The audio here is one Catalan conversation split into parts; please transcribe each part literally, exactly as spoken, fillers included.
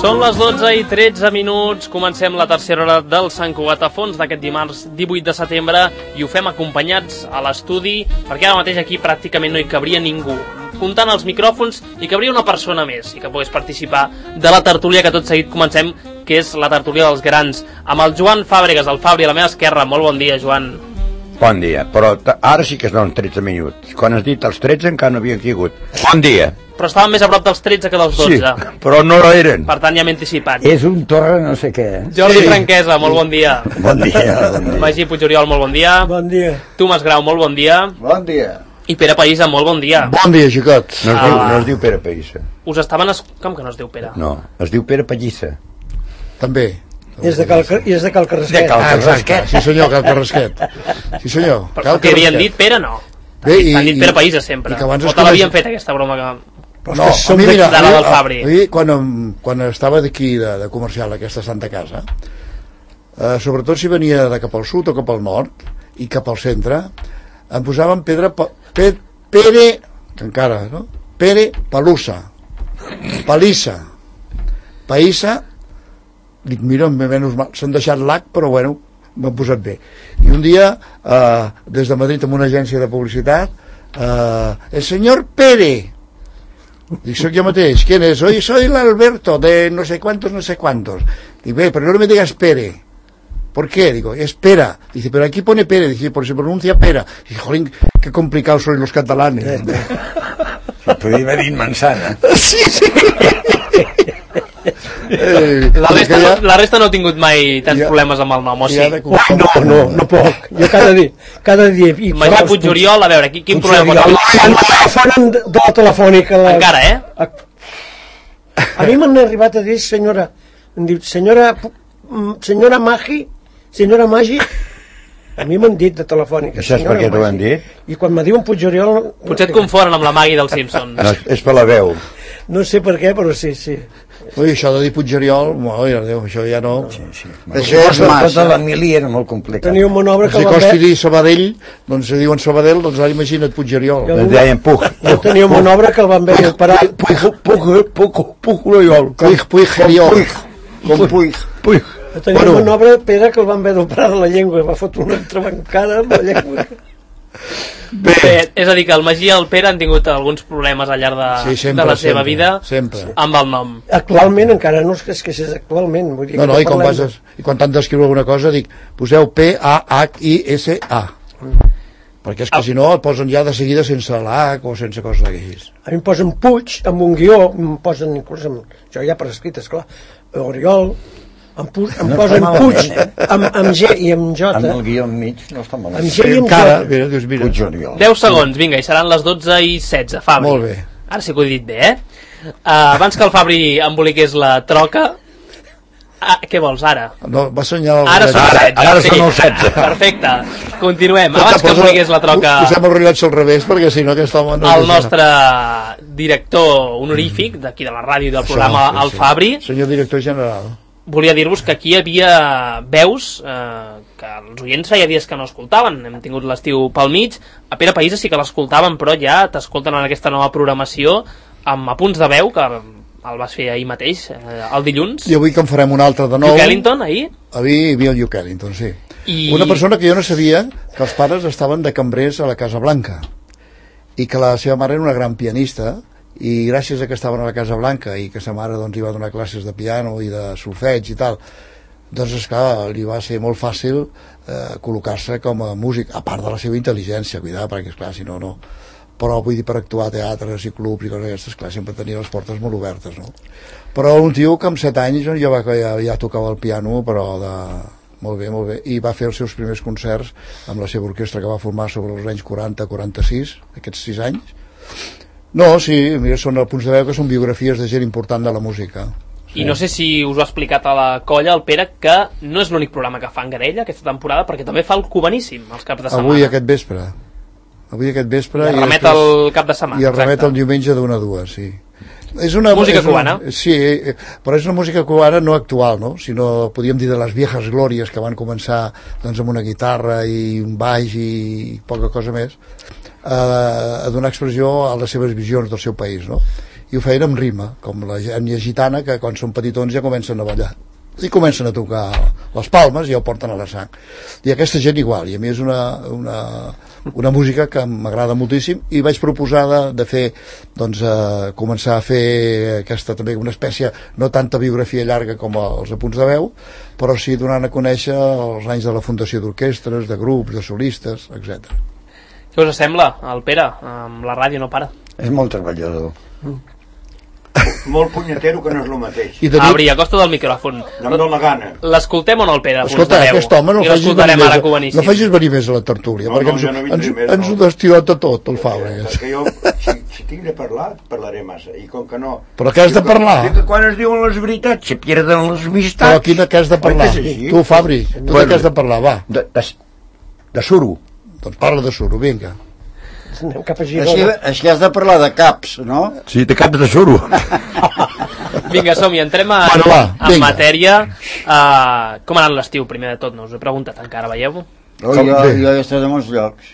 Són les dotze i tretze minuts, comencem la tercera hora del Sant Cugat a Fons d'aquest dimarts divuit de setembre i ho fem acompanyats a l'estudi perquè ara mateix aquí pràcticament no hi cabria ningú. Comptant els micròfons hi cabria una persona més i que pogués participar de la tertúlia que tot seguit comencem, que és la tertúlia dels grans, amb el Joan Fàbregas, el Fabri, a la meva esquerra. Molt bon dia, Joan. Bon dia, però ara sí que es donen tretze minuts. Quan has dit els tretze encara no havien caigut. Bon dia. Però estaven més a prop dels tretze que dels dotze. Sí, però no eren. Per tant, ja m'he anticipat. És un torre no sé què. Jordi Sí. Franquesa, molt bon dia. Bon dia, bon dia. Magí Puigoriol, molt bon dia. Bon dia. Tomàs Grau, molt bon dia. Bon dia. I Pere Païssa, molt bon dia. Bon dia, xicots. No es, Ah. diu, no es diu Pere Pallissa. Us estaven... Es... Com que no es diu Pere? No, es diu Pere Pallissa. També. I és de Cal, i és de Cal Carrasquet. Ah, exacte. Sí senyor, Cal Carrasquet. Sí senyor. Però Cal que havien Carrasquet. dit Pere, no. Bé, i- T'han dit i- Pere Païssa sempre. i que abans O es te l'havien coneix- fet aquesta broma que... Però No, és que a som mi, de- mira, de la del Fabri. a mi, quan, em, quan estava d'aquí de, de comercial, aquesta Santa Casa, eh, sobretot si venia de cap al sud o cap al nord i cap al centre, em posaven pedra, pa, pe, Pere, que encara, no? Pere Palussa, Palissa, Païssa, dic, mira, menys mal, s'han deixat l'H, però bueno, m'han posat bé. I un dia, eh, des de Madrid, amb una agència de publicitat, eh, el senyor Pere, dic, soy yo mateix, ¿quién es? Soy, soy el Alberto de no sé cuántos, no sé cuántos. Digo, ve, pero no me digas Pere. ¿Por qué? Digo, espera. Dice, pero aquí pone Pere. Dice, porque se pronuncia Pera. Dice, jolín, qué complicados sois los catalanes. Podria haver dit manzana. Sí, sí. Eh, La resta, ja, no, la resta no ha tingut mai tants Ja- problemes amb el nom, o sí? ja de No, no, no puc. Jo cada dia, cada dia... I Magí Puigoriol, a veure, qui, quin problema pot haver? Quan me telefonen de, de la telefònica... La... Encara, eh? A, a mi m'han arribat a dir, senyora... Em diu, senyora... mm, Senyora Magi... Senyora Magi... A mi m'han dit de telefònica. I saps per què t'ho han dit? I quan me diuen Puigoriol... Potser et confonen amb la Maggie dels Simpsons. No, és per la veu. No sé per què, però sí, sí. Ui, això de dir Puigeriol, oi, Déu, això ja no... Sí, sí. Això és massa. Tota la mili era molt complicat. Tenia un monobre que Si el van costi veure... dir Sabadell, doncs si diuen Sabadell, doncs ara imagina't Puigeriol. Jo- Ens deien Puig. Jo tenia un monobre que el van veure parar... Puig, Puig, Puig, Puig, Puig, Puigeriol. Com Puig. Puig. Jo tenia Bueno. un monobre, Pere, que el van veure operar de la llengua i va fotre una entrebancada amb la llengua. Bé, és a dir, que el Magí i el Pere han tingut alguns problemes al llarg de, Sí, sempre, de la seva sempre, vida sempre. amb el nom. Actualment encara no és que, és que és actualment. Vull dir No, que no, i quan, parlem vas a, i quan t'han d'escriure alguna cosa dic, poseu P A H I S A, perquè és que si no et posen ja de seguida sense l'H o sense coses d'aquells. A mi em posen Puig, amb un guió, em posen inclús amb, això ja per escrit, esclar, Oriol, em, pu, em No posen està Puig, malament, eh? amb, amb G i amb J, Amb el guió enmig no està amb malament. G i amb Encara, J. mira, dius, mira. Puigoriol. deu segons, vinga, i seran les dotze i setze, Fabri. Molt bé. Ara sí que ho he dit bé, eh? Uh, abans que el Fabri emboliqués la troca... Ah, què vols, ara? No, va assenyalar... Ara són els setze. ara sí. són els setze. Perfecte. Continuem. Abans que emboliqués la troca... Posem el rellotge al revés, perquè si no aquest home no... el nostre director honorífic d'aquí de la ràdio i del programa, Això, sí, el sí. Fabri, Senyor director general. volia dir-vos que aquí hi havia veus eh, que els oients feia dies que no escoltaven. Hem tingut l'estiu pel mig. A Pere Païssa sí que l'escoltaven, però ja t'escolten en aquesta nova programació amb apunts de veu, que el vas fer ahir mateix, eh, el dilluns. I avui que en farem un altre de nou... Duke Ellington, ahir. Avui hi havia el Duke Ellington, sí. I- Una persona que jo no sabia que els pares estaven de cambrers a la Casa Blanca i que la seva mare era una gran pianista, i gràcies a que estaven a la Casa Blanca i que sa mare doncs, hi va donar classes de piano i de solfeig i tal, doncs esclar, li va ser molt fàcil eh, col·locar-se com a músic, a part de la seva intel·ligència, cuidar, perquè esclar, si no, no. Però vull dir, per actuar a teatres i clubs i coses d'aquestes, clar, sempre tenia les portes molt obertes, no? Però un tio que amb set anys ja, va, ja, ja tocava el piano, però de... molt bé, molt bé, i va fer els seus primers concerts amb la seva orquestra que va formar sobre els anys quaranta quaranta-sis, aquests sis anys. No, sí, mira, són punts de veu que són biografies de gent important de la música. I no sé si us ho ha explicat a la colla, el Pere, que no és l'únic programa que fa en Garella aquesta temporada, perquè també fa el Cubaníssim els caps de setmana. Avui aquest vespre. Avui aquest vespre. I es remet després- al cap de setmana, I es remet exacte. el diumenge d'una a dues, sí. És una, Música és una, cubana. Sí, eh, però és una música cubana no actual, no? Sinó, podríem dir, de les viejas glòries que van començar doncs, amb una guitarra i un baix i poca cosa més, eh, a donar expressió a les seves visions del seu país, no? i ho feien amb rima, com la ètnia gitana, que quan són petitons ja comencen a ballar i comencen a tocar les palmes i ja ho porten a la sang. I aquesta gent igual, i a mi és una, una, una música que m'agrada moltíssim, i vaig proposar de, de fer, doncs, eh, començar a fer aquesta també una espècie, no tanta biografia llarga com els apunts de veu, però sí donant a conèixer els anys de la fundació d'orquestres, de grups, de solistes, etcètera. Què us sembla, el Pere? Amb la ràdio no para. És molt treballador. Mm. Molt punyetero, que no és el mateix. I de nit... Abri, acosta del micròfon. No em dóna gana. L'escoltem o no, el Pere? Escolta, aquest home no el facis venir més, més, no facis venir més a la tertúlia, no, perquè no, ens, ja no ens, més, ens no. ho destilota tot, el Fàbregas. Perquè jo, si, si tinc de parlar, parlaré massa, i com que no... Però què has de parlar? Que quan es diuen les veritats, se pierden les amistats. Però quina què has de parlar? Tu, Fabri, tu de què has de parlar, va. De, de, de suro. Doncs parla de suro, vinga. Anem cap a Així, Girona. així has de parlar de caps, no? Sí, de caps de suro. Vinga, som-hi, entrem a, bueno, va, en matèria. Uh, com ha anat l'estiu, primer de tot? No us he preguntat encara, veieu? Oh, jo, jo he estat a molts llocs.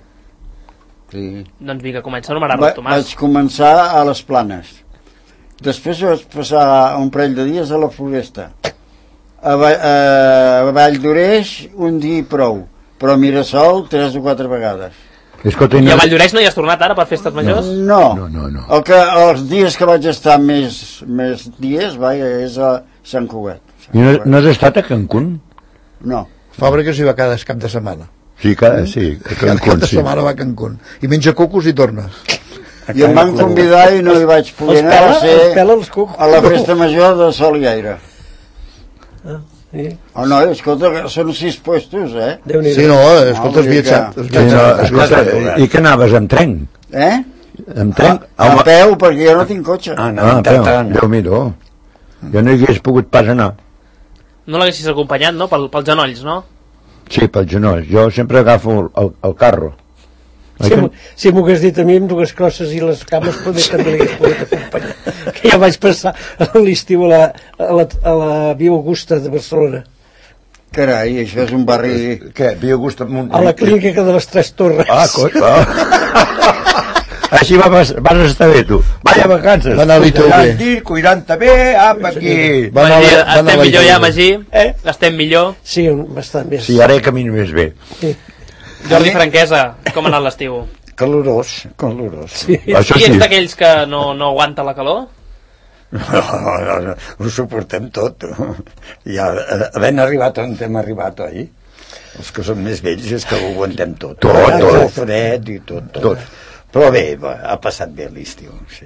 Sí. Doncs vinga, comença a numerar-lo, Va, Tomàs. vaig començar a les Planes. Després vaig passar un parell de dies a la Floresta. A, Va, a Vall d'Oreix un dia i prou, però a Mirasol tres o quatre vegades. Escolta, I a Valldoreix no hi has tornat ara per festes majors? No, no, no, no. El que, els dies que vaig estar més, més dies, vaja, és a Sant Cugat. Sant I no, Cugat. no has estat a Cancún? No. Fàbregas hi va cada cap de setmana. Sí, cada, sí, a Cada cap Cancún, de sí. setmana va a Cancún. I menja cocos i torna. I em van convidar i no hi vaig poder Els anar, pela, a ser els pela els cucs. a la festa major de Sol i Aire. Ah, sí. Oh, no, escolta, són sis puestos, eh? Déu-n'hi-do. Sí, no, eh, escolta, has No, viatjat. vull Has Sí, no, viatjat. escolta, i que anaves amb tren? Eh? Amb tren? A, a peu, perquè jo no tinc cotxe. Ah, a peu, Déu-m'hi-do. Jo no hi hagués pogut pas anar. No l'haguessis acompanyat, no? Pel, pels genolls, no? Sí, pel genoll. Jo sempre agafo el, el, el carro. Si, m'ho- si m'ho hagués dit a mi amb dues crosses i les cames poder també l'hagués pogut acompanyar, que ja vaig passar l'estiu a la, a la, a la Via Augusta de Barcelona, Carai, això és un barri... Què? Via Augusta Munt... a la clínica de les Tres Torres. Ah, coi... Ah. Així vas, vas estar bé, tu. Vaya vacances. Va anar-li tot bé. Cuidant-hi, cuidant-te bé, apa, aquí. Va anar- Magí, va anar estem a millor ja, Valldaura. Magí? Eh? Estem millor? Sí, un, bastant més. Sí, ara he camino més bé. Sí. Jordi Franquesa, com ha anat l'estiu? Calorós, calorós. Sí. Això I sí. ets d'aquells que no, no aguanta la calor? No, no, no, no, ho suportem tot. Ja, havent arribat on hem arribat, oi? Els que són més vells és que ho aguantem tot. Tot, tot. El fred i tot, tot. Tot. Però bé, va, ha passat bé l'estiu, sí.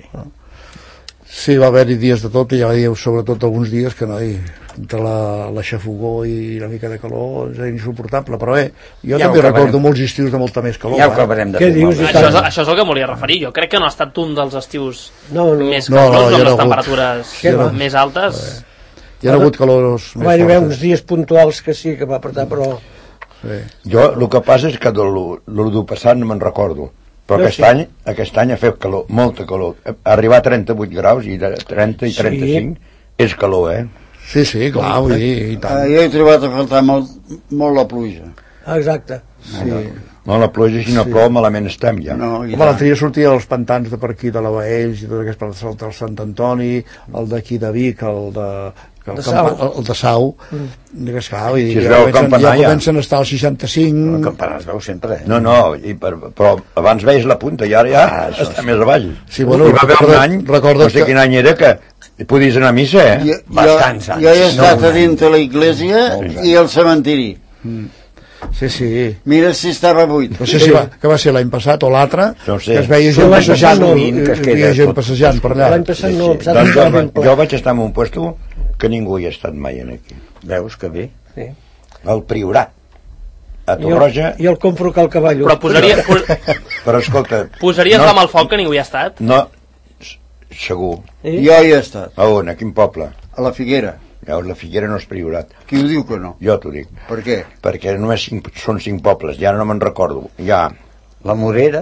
Sí, va haver-hi dies de tot, i ja va dir, sobretot alguns dies que no, i entre la, la xafogó i una mica de calor és insuportable, però bé, jo Ja ho també acabarem. recordo molts estius de molta més calor. Ja ho eh? acabarem de Què fer. dius? malbé. Això és, això és el que em volia referir. Jo crec que no ha estat un dels estius No, no. més No, no, calorosos, hi ha amb les hagut- temperatures Què va? més altes. Hi ha hagut calors més Va haver uns fortes. dies puntuals que sí que va apretar, però... Sí. Jo el que passa és que de lo, lo del passat no me'n recordo. Però No, aquest, sí. any, aquest any ha fet calor, molta calor. Arribar a trenta-vuit graus i de trenta i Sí. trenta-cinc és calor, eh? Sí, sí, clar, vull dir, i Eh, tant. jo he trobat a faltar molt, molt la pluja. Ah, exacte. Sí. No, la pluja, si no plou, malament estem ja. No, i Home, l'altre dia sortia als pantans de per aquí, de la Baells i tot aquest per el Sant Antoni, el d'aquí de Vic, el de... El De campa- Sau. el de Sau, mm. que esclar, vull dir, Si es ja, veu el comencen, campanar, ja ja. comencen a estar al El seixanta-cinc. campanar es veu sempre, eh? No, no, i per, però abans veis la punta i ara ja Ah, això està sí. més avall. Sí, bueno, I va haver un recorda- any, recorda no sé que- quin any era, que podies anar a missa, eh? Jo, Bastants jo, anys. jo he estat No, a dins de la iglesia Molts i al cementiri. Sí, sí. Mira si estava buit. No sé si va, que va ser l'any passat o l'altre, No sé. que es veia Sí, gent l'any passejant, passat no, hi que es havia queda gent tot- passejant per allà. L'any passat no, Doncs passat jo, no ben ple. jo vaig estar en un puesto que ningú hi ha estat mai en aquí. Veus que bé? Sí. El Priorat, a Jo, Torroja, jo el compro cal cavallo. Però posaria, pos, però escolta... posaries no, la mà al foc que ningú hi ha estat? No, s- segur. Eh? Jo hi he estat, A on? A quin poble? a la Figuera. Llavors la Figuera no és Priorat. Qui ho diu que no? Jo t'ho dic. Per què? Perquè només cinc, són cinc pobles, ja no me'n recordo. Ja, La Morera?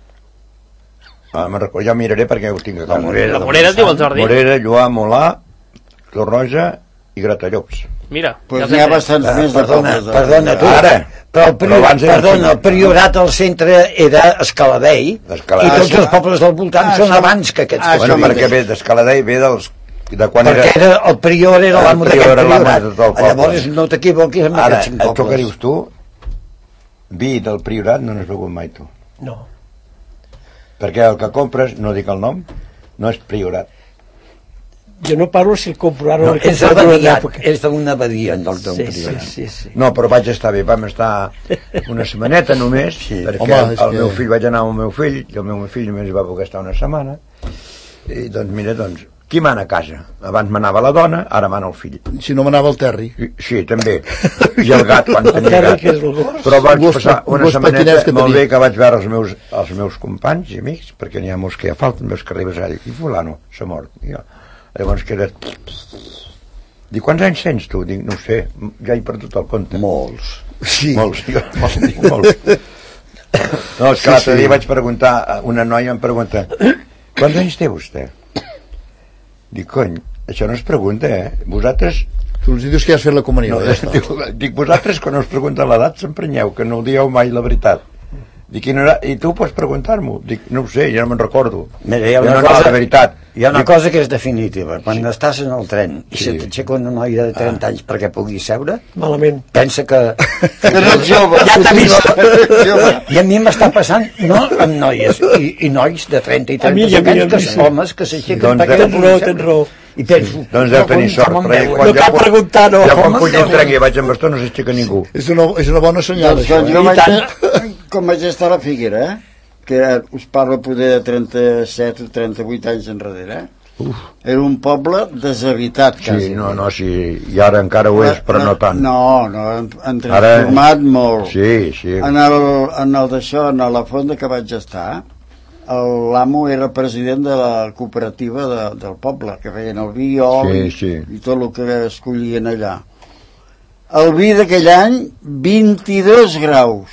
ah, me'n recordo, ja miraré perquè ho tinc a casa. La Morera. La Morera es diu el Jordi? Morera, Lloar, Molà, Torroja i Gratallops. Mira, Pues ja els n'hi ha he tret. bastants Ah, més de perdona, pobles. eh? perdona, tu. Ara, Però el, prior, Però abans era perdona, cinc. el priorat al centre era Escaladei, Escaladei. i tots els pobles del voltant Ah, són això- abans que aquests ah, que Bueno, són perquè ells. ve d'Escaladei, ve dels... De quan Perquè era... era, el prior era El l'amo prior d'aquest era l'amo priorat. de tot el poble. Llavors no t'equivoquis amb Ara, aquests cinc tu que pobles. dius tu, vi del priorat no n'has begut mai tu. No. Perquè el que compres, no dic el nom, no és priorat. Jo no parlo si el compro ara No, o el és compro en una abadiat, època. és d'una abadia en lloc d'un Sí, sí, priorat. sí, sí. No, però vaig estar bé, vam estar una setmaneta només, sí. perquè Home, és el que- meu fill vaig anar amb el meu fill, i el meu fill només hi va poder estar una setmana, i doncs mira, doncs, qui mana a casa? Abans manava la dona, ara mana el fill. Si no m'anava el Terri. I, sí, també. I el gat, quan El tenia Terri, gat. que és el gos. Però vaig Un gos passar pa- un una gos setmaneta patinets que molt tenia. bé, que vaig veure els meus, els meus companys i amics, perquè n'hi ha molts que ja falten, veus que arribes allà, i fulano, s'ha mort. I jo, llavors quedes... Dic, quants anys tens tu? Dic, no ho sé, ja he perdut el compte. Molts. Sí. Molts, dic, molts, dic, molts. No, és que l'altre sí. dia vaig preguntar, una noia em pregunta, quants anys té vostè? Dic, cony, això no es pregunta, eh? Vosaltres... Tu els dius que ja has fet la comunió. No, ja està. dic, dic, vosaltres quan us pregunten l'edat s'emprenyeu, que no ho dieu mai la veritat. Dic, i, no era, i tu pots preguntar-m'ho? Dic, no ho sé, ja no me'n recordo. Mira, hi ha Ja una, no, no, cosa, de veritat. hi ha una Dic, cosa que és definitiva. Quan sí. estàs en el tren i Sí. se t'aixeca una noia de trenta anys perquè pugui seure, Malament. pensa que... Que no ets jove. Ja t'ha vist. Jove. I a mi m'està passant, no amb noies, i, i nois de trenta i A mi, trenta a mi, anys, a que mi, són sí. homes que s'aixequen Doncs perquè tens no puguin raó, seure. tens raó. I penso... doncs deu tenir sort, com em perquè veuen? quan No cal ja, preguntar, no. ja quan Com pujo em un tren veuen? i vaig amb bastó no s'aixeca ningú. És una, és una bona senyal, Doncs això. quan Eh? jo I vaig, tant. com vaig estar a la Figuera, eh? que us parlo poder de trenta-set o trenta-vuit anys enrere, eh? Era un poble deshabitat, quasi. Sí, no, no, sí, i ara encara ho és, però no tant. No, no, han, han Ara- transformat molt. Sí, sí. En el, en el d'això, en la fonda que vaig estar, el- l'amo era president de la cooperativa de, del poble, que feien el vi, oli Sí, sí. i tot el que escollien allà. El vi d'aquell any, vint-i-dos graus.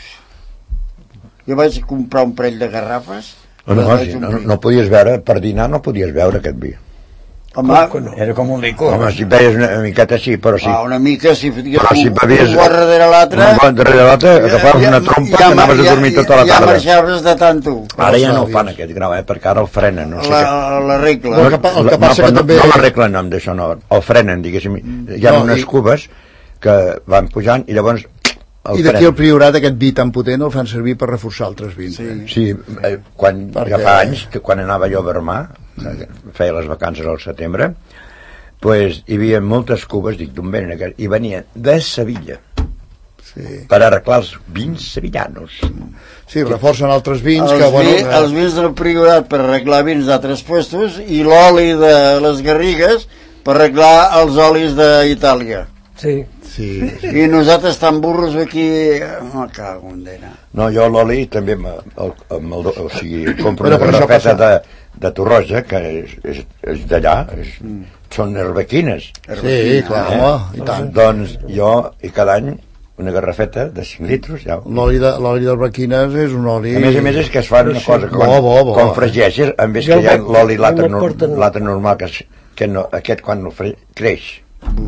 Jo vaig comprar un parell de garrafes. No, no, vaig sí, no, omplir. no podies veure, per dinar no podies veure aquest vi. Home, Com que no? Era com un licor. Home, si veies una miqueta sí, però sí. ah, una mica, si foties Però si un, bevies un got darrere l'altre... un got darrere l'altre, agafaves una trompa que anaves a dormir tota la Ja tarda. marxaves de tant tu. Ara ja no ho Savis. fan aquest grau, eh, perquè ara el frenen, no sé La, què. la regla. El que pa- el que no, passa però que no, també- no l'arreglen amb d'això, no, el frenen, diguéssim. Hi ha No, unes i- cubes que van pujant i llavors el I d'aquí el frenen. priorat, aquest vi tan potent, el fan servir per reforçar altres vins. Sí. Eh? Sí, eh, quan, Perquè- ja fa anys, que quan anava jo a Vermà, eh, feia les vacances al setembre, pues, hi havia moltes cubes, dic, d'on venen aquests? I venien de Sevilla, Sí. per arreglar els vins sevillanos. Sí, reforcen altres vins Els, que, bueno... vi, que- els vins del Priorat per arreglar vins d'altres puestos i l'oli de les Garrigues per arreglar els olis d'Itàlia. Sí. Sí, sí. I nosaltres tan burros aquí... Me cago en dena. No, jo l'oli també, me, el, el, el, o sigui, compro Però una per això garrafeta de, passa. de Torroja, que és, és, és d'allà, és, Mm. són herbequines. Sí, clar, Eh? home, i tant. Doncs jo, i cada any, una garrafeta de cinc litres, ja. L'oli de, l'oli d'alberquines és un oli... A més a més és que es fa una cosa, que quan, Bo, bo, bo. quan fregeixes, en vez Jo que hi ha el- l'oli l'altre el nor, porten- l'altre normal, que, és, que no, aquest quan no fre, creix.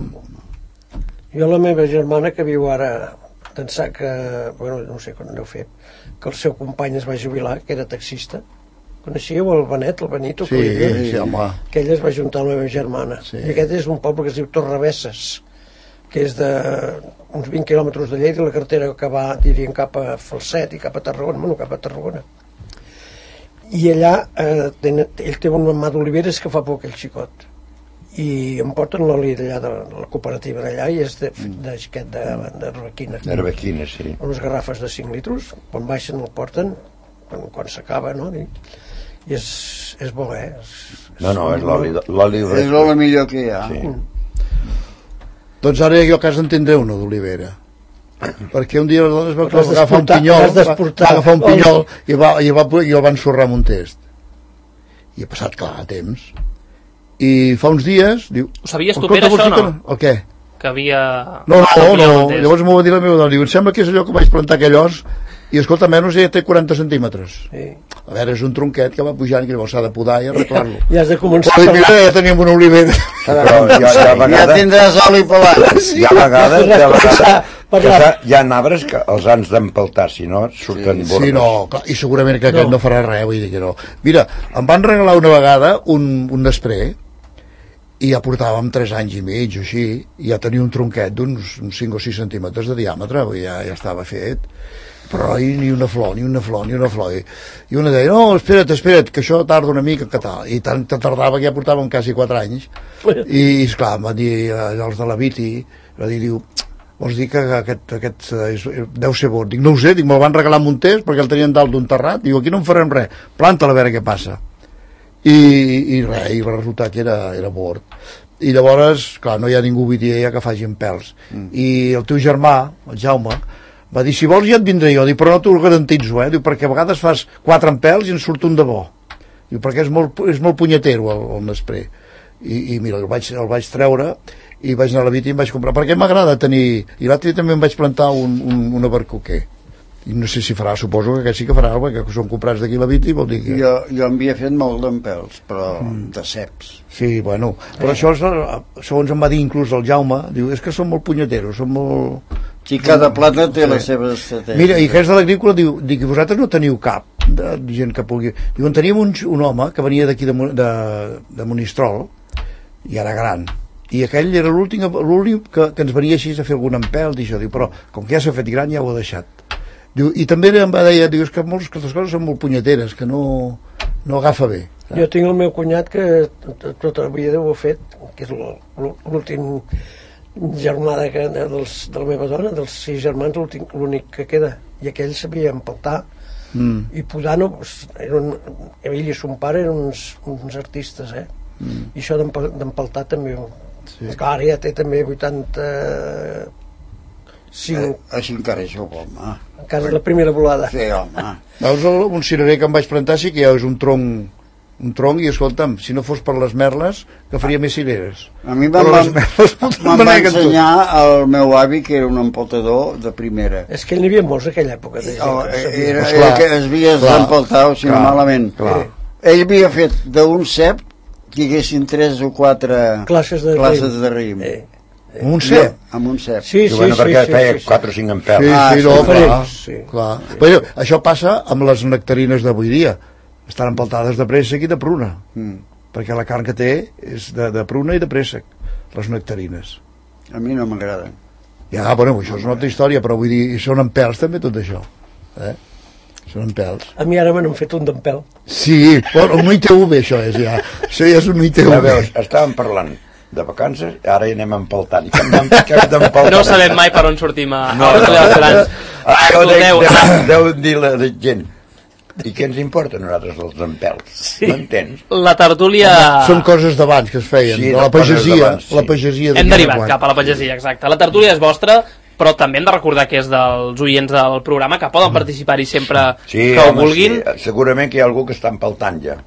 Jo la meva germana, que viu ara, pensar que, bueno, no sé quan deu fer, que el seu company es va jubilar, que era taxista. Coneixíeu el Benet, el Benito? Sí, que vivia? sí, home. Que ella es va juntar amb la meva germana. Sí. I aquest és un poble que es diu Torrebesses, que és de uns vint quilòmetres de Lleida, la carretera que va, diríem, cap a Falset i cap a Tarragona, bueno, cap a Tarragona. I allà, eh, tenen, ell té una mà d'oliveres que fa por aquell xicot. I em porten l'oli d'allà, de, de la cooperativa d'allà, i és de, de, de, de, de Requina. Herbequines, sí. Unes garrafes de cinc litres, quan baixen el porten, quan, quan s'acaba, no? I, i és, és bo, eh? És, No, no, és l'oli. L'oli És el millor que hi ha. Sí. Doncs ara jo a casa en tindré una d'olivera. Perquè un dia les dones va L'has agafar un d'exportar- pinyol, l'has va, d'exportar. va agafar un Oli. pinyol i, va, i, va, i el va ensorrar amb un test. I ha passat, clar, temps. I fa uns dies... Diu, Ho sabies tu, "Escolta, Pere, vols això, dir que no?" El què? Que havia... No, no, que havia no, entès. llavors m'ho va dir la meva dona, diu, em sembla que és allò que vaig plantar aquell os, i escolta, menys ja té quaranta centímetres. Sí. a veure, és un tronquet que va pujant, que llavors s'ha de podar i arreglar-lo. Ja has de començar Però a mira, ja teníem una olivera. Però hi ha, hi ha Ja vegades, tindràs oli pelat. hi ha vegades, hi ha vegades per que la- s'ha- hi ha arbres que els han d'empaltar, si no surten bordes. Sí, no, clar, i segurament que aquest No. no, farà res, vull dir que no. Mira, em van regalar una vegada un, un desprè, i ja portàvem tres anys i mig o així, i ja tenia un tronquet d'uns cinc o sis centímetres de diàmetre, vull dir, ja, ja estava fet, però i, ni una flor, ni una flor, ni una flor. I, i una deia, no, espera't, espera't, que això tarda una mica, que tal. I tant que tardava que ja portàvem quasi quatre anys. I, esclar, em van dir eh, els de la Viti, va dir, diu, vols dir que aquest, aquest eh, és, deu ser bo? Dic, no ho sé, dic, me'l van regalar a Montés perquè el tenien dalt d'un terrat, diu, aquí no en farem res, planta-la a veure què passa. I, i res, i el resultat era, era bord. I llavors, clar, no hi ha ningú avui dia que faci en pèls. Mm. I el teu germà, el Jaume, va dir, si vols ja et vindré jo, dic, però no t'ho garantitzo, eh? Diu, perquè a vegades fas quatre en pèls i en surt un de bo. Diu, perquè és molt, és molt punyetero el, el Nespré. I, i mira, el vaig, el vaig treure i vaig anar a la Viti i em vaig comprar, perquè m'agrada tenir, i l'altre també em vaig plantar un, un, un abercoquer. I no sé si farà, suposo que aquest sí que farà, perquè són comprats d'aquí a la Viti, vol dir que... Jo, jo en havia fet molt d'empels, però Mm. de ceps. Sí, bueno, però això, és, segons em va dir inclús el Jaume, diu, és que són molt punyeteros, són molt... Sí, cada planta té Sí. la seva estratègia. Mira, i aquests de l'agrícola diu, dic, vosaltres no teniu cap de gent que pugui... Diu, en teníem un, un home que venia d'aquí de, Mo- de, de Monistrol, i era gran, i aquell era l'últim l'últim que, que ens venia així a fer algun empelt i això, diu, però com que ja s'ha fet gran ja ho ha deixat. Diu, i també em va dir, diu, és que moltes aquestes coses són molt punyeteres, que no, no agafa bé. Jo tinc el meu cunyat que t- tota la vida ho ha fet, que és l'ú- l'últim germà de, de, dels, de la meva dona, dels sis germans, l'últim- l'únic que queda. I aquell sabia empaltar. Mm. I podant-ho, era un, ell i son pare eren uns, uns artistes, eh? Mm. I això d'empal- d'empaltar també... Sí. Clar, ara ja té també vuitanta-cinc, Eh, així encara és home. encara és la primera volada. Sí, home. Veus, el, un cirerer que em vaig plantar sí que ja és un tronc, un tronc, i escolta'm, si no fos per les merles, que faria més cireres. A mi Però me'n les va, merles me'n va ensenyar el meu avi, que era un empaltador de primera. És que n'hi havia molts en aquella època. De gent Oh, que sabia. era, Pues era clar, que es havia clar, d'empaltar, o sigui, clar, malament. clar. Ell havia fet d'un cep que hi haguessin tres o quatre Classes de classes raïm. de raïm. Eh. Un cep. Amb un cep. Sí, I sí, bueno, sí, perquè sí, feia sí, sí. quatre o cinc empels. Sí, Ah, sí, sí, no, clar, diferents, sí. clar. Però això passa amb les nectarines d'avui dia. Estan empaltades de préssec i de pruna. Mm. Perquè la carn que té és de, de pruna i de préssec, les nectarines. A mi no m'agrada. Ja, bueno, això és una altra història, però vull dir, són en pèls també tot això. Eh? Són en pèls. A mi ara me n'han fet un d'empel. Sí, però un I T V això és ja. Això ja és un I T V. Ja veus, estàvem parlant de vacances, ara hi anem empaltant. I que hem d'em- que hem d'empaltar. No sabem mai per on sortim a, No, a les no, no, grans. Ah, deu, Escolteu, deu, deu dir la de gent. I què ens importa a nosaltres els empels? Sí. M'entens? la tertúlia... Són coses d'abans que es feien, Sí, de de la coses pagesia, d'abans, sí. la pagesia de Hem qui derivat era cap a la pagesia, exacte. La tertúlia és vostra, però també hem de recordar que és dels oients del programa, que poden participar-hi sempre Sí, que ho home, vulguin. sí. Segurament que hi ha algú que està empaltant ja.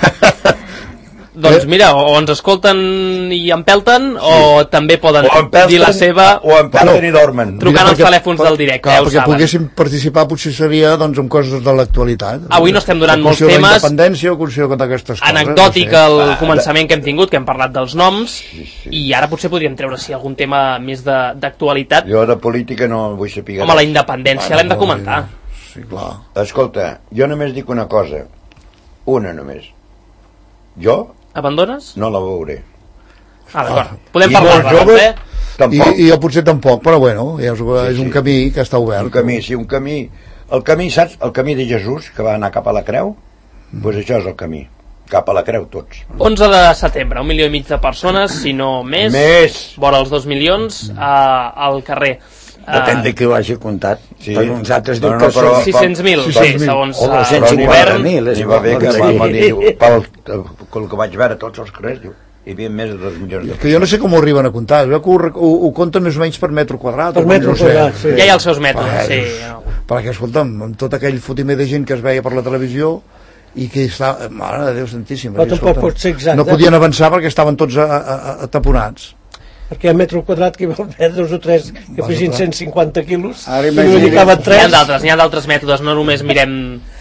Doncs mira, o ens escolten i empelten, o també poden O empelten, dir la seva o empelten i dormen. trucant als perquè- telèfons del directe, Clar, ja ho perquè saben. poguéssim participar potser seria doncs, amb coses de l'actualitat. Avui no estem donant La molts qüestió de temes. la independència o qüestió d'aquestes coses. Anecdòtic no sé. el començament que hem tingut, que hem parlat dels noms, i ara potser podríem treure si algun tema més de- d'actualitat. Jo de política no vull saber. Home, la independència l'hem de comentar. Sí, clar. Escolta, jo només dic una cosa. Una només. Jo Abandones? no la veuré. Ah, d'acord. Podem I parlar molts de joves, eh? tampoc. I, I jo potser tampoc, però bueno, ja és, és Sí, un sí. camí que està obert. Un camí, sí, un camí. El camí, saps? El camí de Jesús, que va anar cap a la creu, doncs pues això és el camí. Cap a la creu, tots. onze de setembre, un milió i mig de persones, si no més, Més. vora els dos milions, a, al carrer. Depèn de Uh, qui ho hagi comptat. Sí. Per uns altres diuen No, no, que però- són sis cents mil, sis sí, cents mil. segons o uh, dos-cents el cinquanta govern. mil. I va bé que Sí. va, va dir, pel, pel que vaig veure tots els carrers, diu, hi havia més de dos milions de Que jo no sé com ho arriben a comptar. Jo que ho, ho, ho compten més o menys per metro quadrat. Per o metro no sé. quadrat, sí. Ja hi ha els seus mètodes, Ah, sí. dius, No. Perquè, escolta'm, amb tot aquell fotimer de gent que es veia per la televisió i que està... Mare de Déu santíssim. Però tampoc pot ser exacte. No podien avançar perquè estaven tots a, a, a, ataponats. Perquè a metro quadrat que hi va haver dos o tres que Vas pessin a- cent cinquanta quilos Ara i imagina't. no hi caben N'hi ha tres. d'altres, n'hi ha d'altres mètodes, no només mirem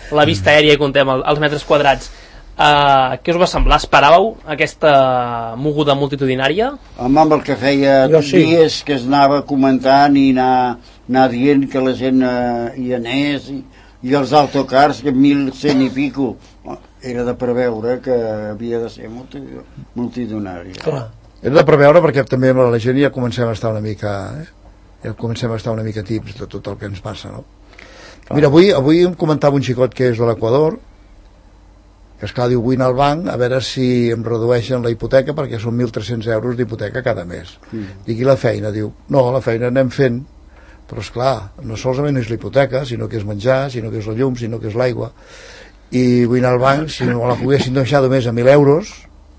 la vista aèria i contem el, els metres quadrats. Uh, què us va semblar? Esperàveu aquesta moguda multitudinària? Home, amb el que feia Jo sí. dies que es anava comentant i anar, anar dient que la gent eh, hi anés i, i els autocars que mil cent i pico era de preveure que havia de ser multi, multitudinària. Clar. Era de preveure perquè també amb la gent ja comencem a estar una mica eh? ja comencem a estar una mica tips de tot el que ens passa, no? Clar. Mira, avui, avui em comentava un xicot que és de l'Equador, que esclar, diu, vull anar al banc a veure si em redueixen la hipoteca perquè són mil tres-cents euros d'hipoteca cada mes. Mm. Dic, i la feina? Diu, no, la feina anem fent, però esclar, no solament és la hipoteca, sinó que és menjar, sinó que és la llum, sinó que és l'aigua, i vull anar al banc, si no la poguessin deixar només a mil euros,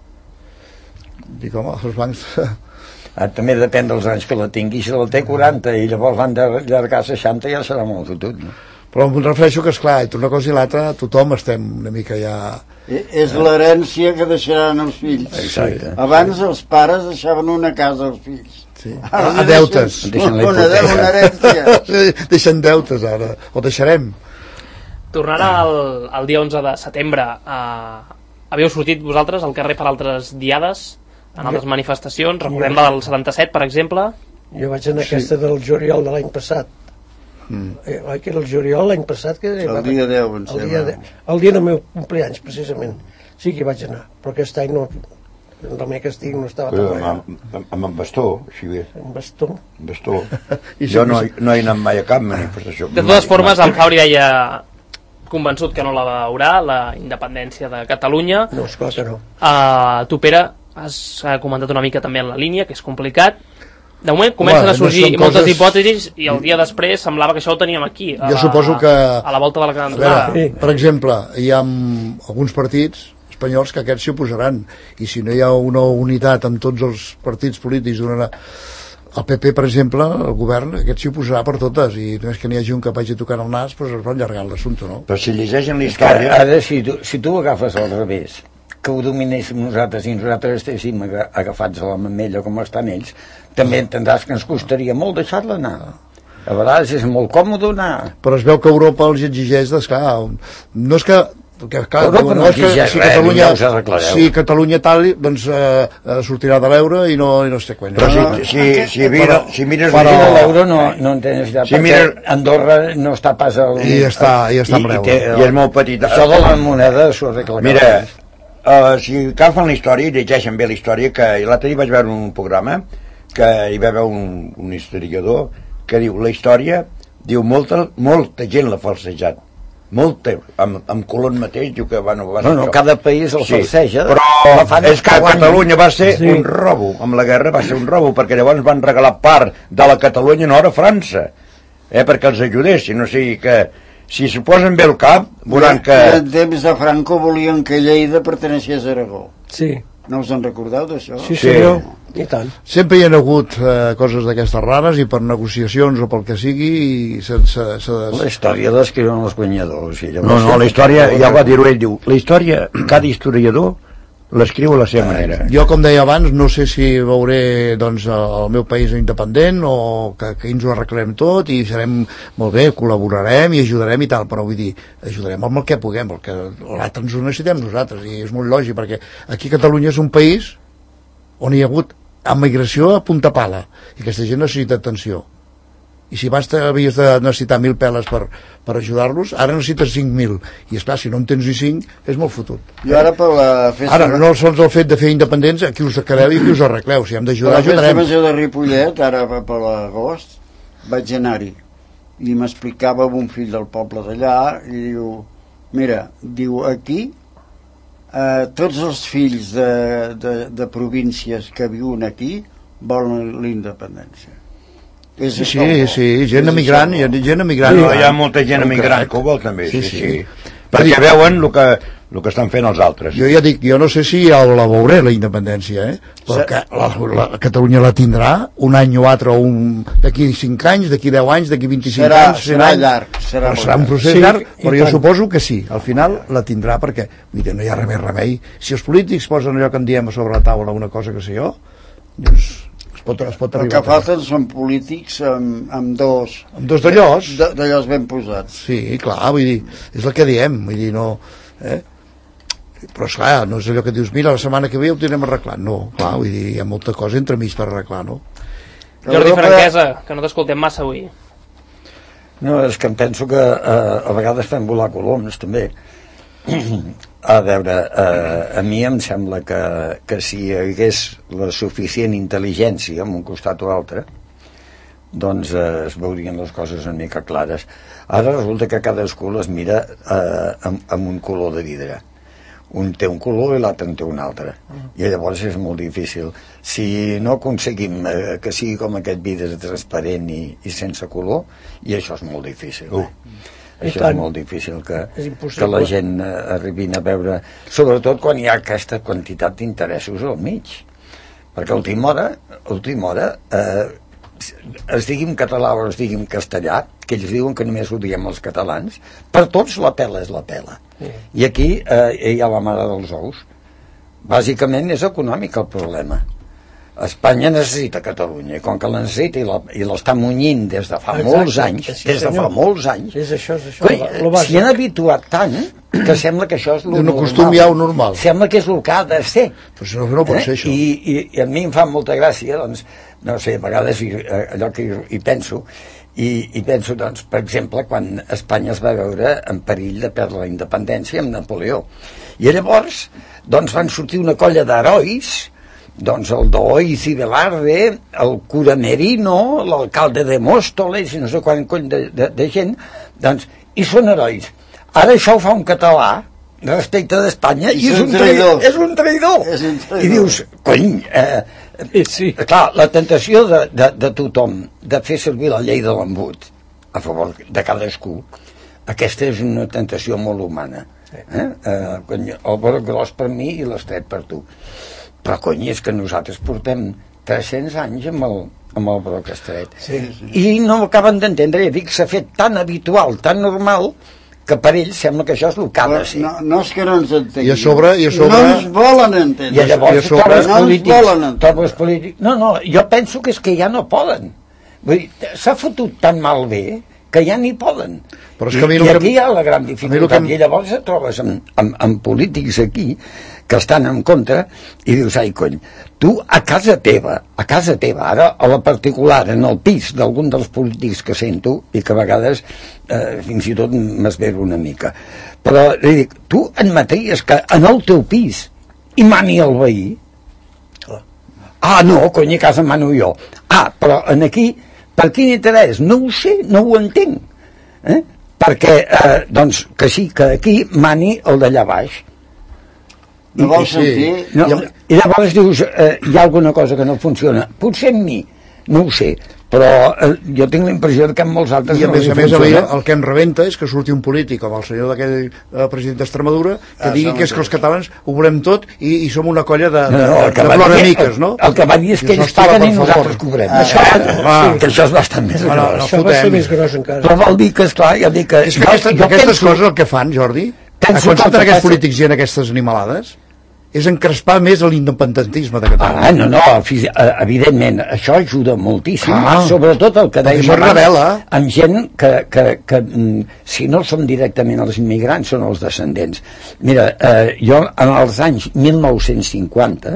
dic, home, els bancs... Ah, també depèn dels anys que la tingui. Si la té quaranta i llavors l'han d'allargar a seixanta, ja serà molt fotut, no? Però em refereixo que, esclar, entre una cosa i l'altra tothom estem una mica ja... És l'herència que deixaran els fills. Exacte. Abans els pares deixaven una casa als fills. Sí. Ara A deutes. Deixen una, una herència. Deixen deutes ara, o deixarem. Tornant al, al dia onze de setembre, eh, havíeu sortit vosaltres al carrer per altres diades, en altres manifestacions, recordem la del setanta-set, per exemple. Jo vaig anar a aquesta del juliol de l'any passat. Mm. Eh, oi que era el juliol l'any passat que el dia deu em el dia, de, el dia del meu compleanys precisament sí que hi vaig anar, però aquest any no, el meu castig no estava Però tan amb, amb, amb en bastó, així bé, amb bastó amb bastó. Jo no, no he anat mai a cap manifestació. De totes formes, el Fabri deia convençut que no la veurà, la independència de Catalunya. no, esclar que no. Uh, tu, Pere, has comentat una mica també en la línia, que és complicat. De moment comencen Home, a sorgir no moltes coses... hipòtesis i el dia després semblava que això ho teníem aquí, a Jo la, suposo que... a la volta de la cantonada. Sí. Per exemple, hi ha alguns partits espanyols que aquests s'hi oposaran, i si no hi ha una unitat amb tots els partits polítics, una... el P P, per exemple, el govern, aquest s'hi oposarà per totes, i només que n'hi hagi un que vagi tocant el nas, doncs es va allargant l'assumpte, no? Però si llegeixen la És que història... ara, si tu, si tu agafes al revés, que ho dominéssim nosaltres i nosaltres estéssim agafats a la mamella com estan ells, també entendràs que ens costaria molt deixar-la anar. A vegades és molt còmode anar. Però es veu que Europa els exigeix, esclar, no és que... que clar, Europa no és que exigeix si res, Catalunya, ja us arreglareu. si Catalunya tal, doncs eh, sortirà de l'euro i no, i no sé quan. Però si, si, si, mira, si mires... Però la- l'euro no, no en té necessitat, Si perquè mires- Andorra no està pas al... I està, i està amb I, i, l'euro. té, I és molt petit. Això de la moneda s'ho arregla. Mira, uh, si agafen la història i llegeixen bé la història, que l'altre dia vaig veure un programa que hi va haver un, un historiador que diu, la història, diu, molta, molta gent l'ha falsejat, molta, amb, amb Colón mateix, diu que bueno, va ser Bueno, això. cada país el falseja. Però La fan és que a guanyen. Catalunya va ser Sí. un robo, amb la guerra va ser un robo, perquè llavors van regalar part de la Catalunya nord a França, eh, perquè els ajudessin, o sigui que si s'ho posen bé al cap, veuran que... En temps de Franco volien que Lleida perteneixés a Aragó. Sí, No us en recordeu d'això? sí, senyor, i tant. Sempre hi ha hagut eh, coses d'aquestes rares i per negociacions o pel que sigui i se, se, se des... La història l'escriuen els guanyadors. I No, llavors no, la història, ja ho va dir ell, diu, la història, cada historiador l'escriu a la seva manera. Jo, com deia abans, no sé si veuré doncs, el meu país independent o que, que ens ho arreglem tot i serem molt bé, col·laborarem i ajudarem i tal, però vull dir, ajudarem amb el que puguem, el que l'altre ens ho necessitem nosaltres, i és molt lògic, perquè aquí Catalunya és un país on hi ha hagut emigració a punta pala, i aquesta gent necessita atenció. I si abans havies de necessitar mil peles per, per ajudar-los, ara necessites cinc mil. I esclar, si no en tens ni cinc, és molt fotut. I ara per la festa... Ara, no sols el fet de fer independents, aquí us quedeu i aquí us arregleu. Si hem Per d'ajudar, la festa ajudarem. major de Ripollet, ara per per l'agost, vaig anar-hi. I m'explicava un fill del poble d'allà, i diu, mira, diu, aquí, eh, tots els fills de, de, de províncies que viuen aquí volen la independència. És Sí, això, sí, sí, gent és emigrant, això. hi ha gent emigrant. No, hi ha molta gent emigrant que ho vol també, sí, sí. sí. Perquè veuen el que, el que estan fent els altres. Jo ja dic, jo no sé si ja la veuré, la independència, eh? Però que la, la, Catalunya la tindrà un any o altre, o un, d'aquí cinc anys, d'aquí deu anys, d'aquí vint-i-cinc Serà- anys, cent serà anys. llarg, serà Però molt serà un llarg. procés Sí, llarg, i però jo tant. suposo que sí, al final la tindrà, perquè vull dir, no hi ha res més remei. Si els polítics posen allò que en diem a sobre la taula, una cosa que sé jo, doncs es pot, es pot El arribar que falten són polítics amb, amb dos... amb dos d'allòs. De- D'allòs ben posats. Sí, clar, vull dir, és el que diem, vull dir, no... Eh? Però, esclar, no és allò que dius, mira, la setmana que ve ho tindrem arreglat. No, clar, vull dir, hi ha molta cosa entremig per arreglar, no? Jordi Franquesa, que no t'escoltem massa avui. No, és que em penso que eh, a vegades fem volar coloms, també. A veure, eh, a mi em sembla que, que si hi hagués la suficient intel·ligència en un costat o altre, doncs eh, es veurien les coses una mica clares. Ara resulta que cadascú les mira eh, amb, amb un color de vidre. Un té un color i l'altre en té un altre. I llavors és molt difícil. Si no aconseguim eh, que sigui com aquest vidre transparent i, i sense color, i això és molt difícil. Uh. Això és molt difícil que, que la gent eh, arribin a veure, sobretot quan hi ha aquesta quantitat d'interessos al mig. Perquè a última hora, a última hora eh, es digui en català o es digui en castellà, que ells diuen que només ho diem els catalans, per tots la pela és la pela. Sí. I aquí eh, hi ha la mare dels ous. Bàsicament és econòmic el problema. Espanya necessita Catalunya, i com que la necessita i l'està munyint des de fa Exacte, molts anys, sí, des de senyor. fa molts anys, és això, és això, coi, s'hi han habituat tant que sembla que això és el normal. Costum ja normal. Sembla que és el que ha de ser. Però si no, no pot ser, eh? això. I, i, I a mi em fa molta gràcia, doncs, no sé, a vegades hi, allò que hi, hi penso, i, i penso, doncs, per exemple, quan Espanya es va veure en perill de perdre la independència amb Napoleó. I llavors, doncs, van sortir una colla d'herois, doncs el Dois i Velarde, el cura Merino, l'alcalde de Móstoles i no sé quant cony de, de, de gent, doncs, i són herois. Ara això ho fa un català respecte d'Espanya i, i és, un traïdor. és un traïdor. És un traïdor. I dius, cony, eh, sí. clar, la tentació de, de, de tothom de fer servir la llei de l'embut a favor de cadascú, aquesta és una tentació molt humana. Eh? Eh, cony, el broc gros per mi i l'estret per tu. Però cony, és que nosaltres portem tres-cents anys amb el, amb el broc estret. Sí, sí. I no acaben d'entendre, ja dic, s'ha fet tan habitual, tan normal, que per ells sembla que això és el que ha de ser. No, no és que no ens entenguin. I a sobre... I a sobre... No ens volen entendre. I llavors sobre... trobes no polítics, trobes polítics... No, no, jo penso que és que ja no poden. Vull dir, s'ha fotut tan malbé que ja ni poden. Però és que I, i aquí hi ha la gran dificultat. Que... I llavors et trobes amb, amb, amb polítics aquí que estan en contra i dius, ai cony, tu a casa teva, a casa teva, ara a la particular, en el pis d'algun dels polítics que sento i que a vegades eh, fins i tot m'esvero una mica, però li dic, tu admetries que en el teu pis hi mani el veí? Ah, no, cony, a casa mano jo. Ah, però en aquí, per quin interès? No ho sé, no ho entenc. Eh? Perquè, eh, doncs, que sí, que aquí mani el d'allà baix. No vols sentir? No, I llavors dius, eh, hi ha alguna cosa que no funciona. Potser en mi, no ho sé, però eh, jo tinc la impressió que en molts altres I a no més a més funciona. El que em rebenta és que surti un polític com el senyor d'aquell eh, president d'Extremadura que ah, digui que és que els catalans ho volem tot i, i som una colla de, de, no, no, de ploramiques, no? El que va dir és que ells paguen i nosaltres cobrem. Ah, això, ah, sí, que això és bastant més gros. No, això va ser més gros encara. Però vol dir que, esclar, ja dic que... És que aquestes, aquestes penso, coses el que fan, Jordi, quan surten aquests polítics i en aquestes animalades, és encrespar més l'independentisme de Catalunya. Ah, no, no, evidentment, això ajuda moltíssim, ah, sobretot el que dèiem abans, amb gent que, que, que, si no són directament els immigrants, són els descendents. Mira, eh, jo en els anys mil nou-cents cinquanta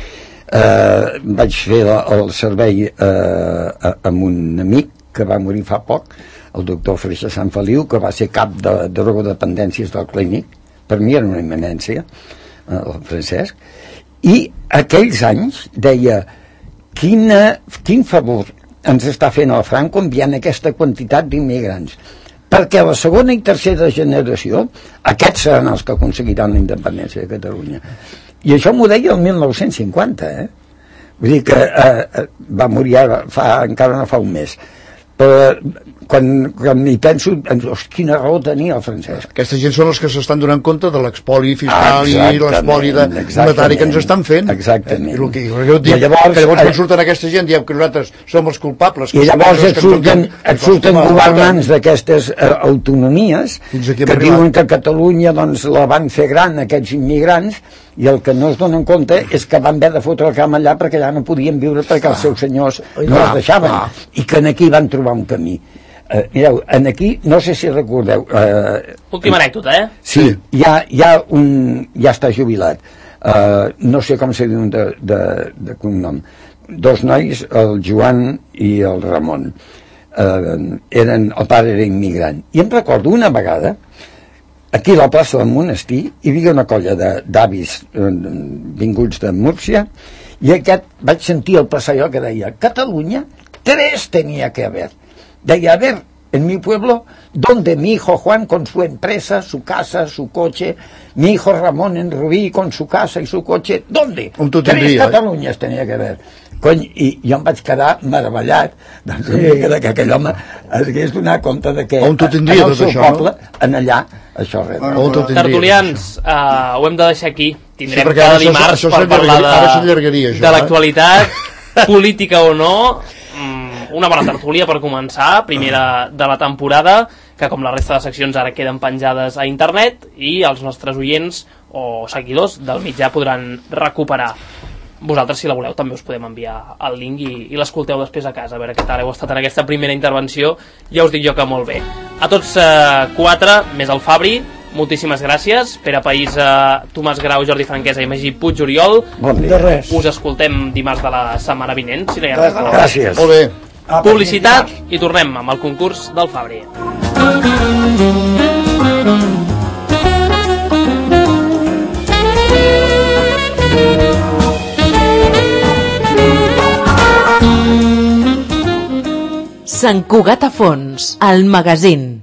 eh, vaig fer el servei eh, amb un amic que va morir fa poc, el doctor Freixa Sant Feliu, que va ser cap de drogodependències del clínic. Per mi era una eminència, el Francesc, i aquells anys deia quina, quin favor ens està fent el Franco enviant aquesta quantitat d'immigrants, perquè la segona i tercera generació aquests seran els que aconseguiran la independència de Catalunya. I això m'ho deia el mil nou-cents cinquanta, eh? Vull dir que eh, va morir ara, fa, encara no fa un mes. Però quan, quan hi penso, quina raó tenia el Francesc. Aquesta gent són els que s'estan donant compte de l'expoli fiscal i l'espoli monetari que ens estan fent. Exactament. Eh, el que, jo dic, llavors, que llavors quan surten aquesta gent diem que nosaltres som els culpables. I llavors et surten, et surten governants d'aquestes uh, autonomies que diuen que Catalunya doncs, la van fer gran, aquests immigrants, i el que no es donen compte és que van haver de fotre la cama allà perquè allà no podien viure perquè els seus senyors no els deixaven, i que en aquí van trobar un camí. Uh, mireu, en aquí, no sé si recordeu... Uh, Última anècdota, eh? Sí, hi ha, hi ha un... ja està jubilat. Uh, no sé com se diu de, de, de cognom. Dos nois, el Joan i el Ramon. Uh, eren, el pare era immigrant. I em recordo una vegada, aquí a la plaça del Monestir hi havia una colla d'avis eh, vinguts de Múrcia, i aquest vaig sentir el passalló que deia Catalunya, tres tenia que haver. Deia, a ver, en mi pueblo, donde mi hijo Juan con su empresa, su casa, su coche, mi hijo Ramón en Rubí con su casa y su coche, ¿dónde? Tres Catalunyes tenia que haver. Cony, i jo em vaig quedar meravellat doncs, sí. de que aquell home es hagués donat compte de que on tu tindria en el seu això, poble, no? en allà, això res. Bueno, tertulians, uh, ho hem de deixar aquí. Tindrem sí, cada dimarts això, això per parlar de, això, de l'actualitat, eh? política o no. Una bona tertúlia per començar, primera de la temporada, que com la resta de seccions ara queden penjades a internet i els nostres oients o seguidors del mitjà podran recuperar. Vosaltres, si la voleu, també us podem enviar el link i, i l'escolteu després a casa, a veure què tal heu estat en aquesta primera intervenció. Ja us dic jo que molt bé. A tots eh, quatre, més el Fabri, moltíssimes gràcies. Pere País, eh, Tomàs Grau, Jordi Franquesa i Magí Puig Oriol. Bon dia. Us escoltem dimarts de la setmana vinent, si no hi ha res de res. Gràcies. Molt bé. Publicitat i tornem amb el concurs del Fabri. Sant Cugat a Fons, el magazín.